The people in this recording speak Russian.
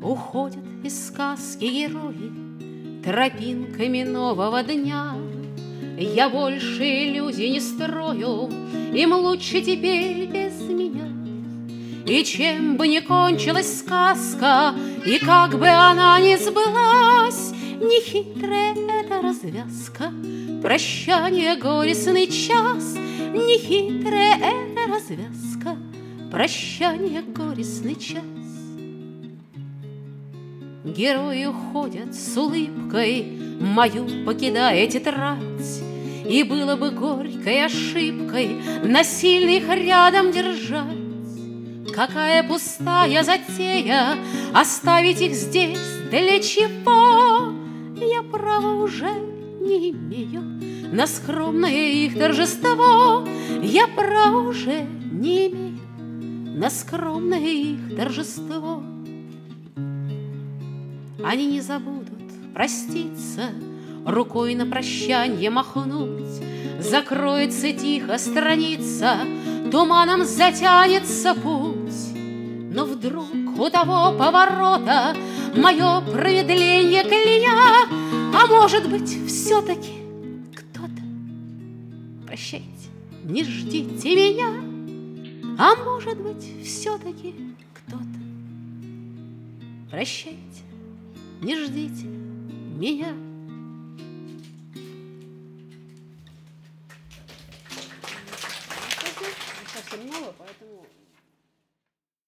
Уходят из сказки герои тропинками нового дня. Я больше иллюзий не строю, им лучше теперь без меня. И чем бы ни кончилась сказка, и как бы она ни сбылась, нехитрая эта развязка, прощание, горестный час. Нехитрая эта развязка, прощание, горестный час. Герои уходят с улыбкой, мою покидая тетрадь, и было бы горькой ошибкой насильно их рядом держать. Какая пустая затея оставить их здесь, для чего? Я права уже не имею на скромное их торжество. Я права уже не имею на скромное их торжество. Они не забудут проститься, рукой на прощанье махнуть. Закроется тихо страница, туманом затянется путь. Но вдруг у того поворота мое промедление кляня, а может быть, все-таки кто-то. Прощайте, не ждите меня, а может быть, все-таки кто-то. Прощайте, не ждите меня.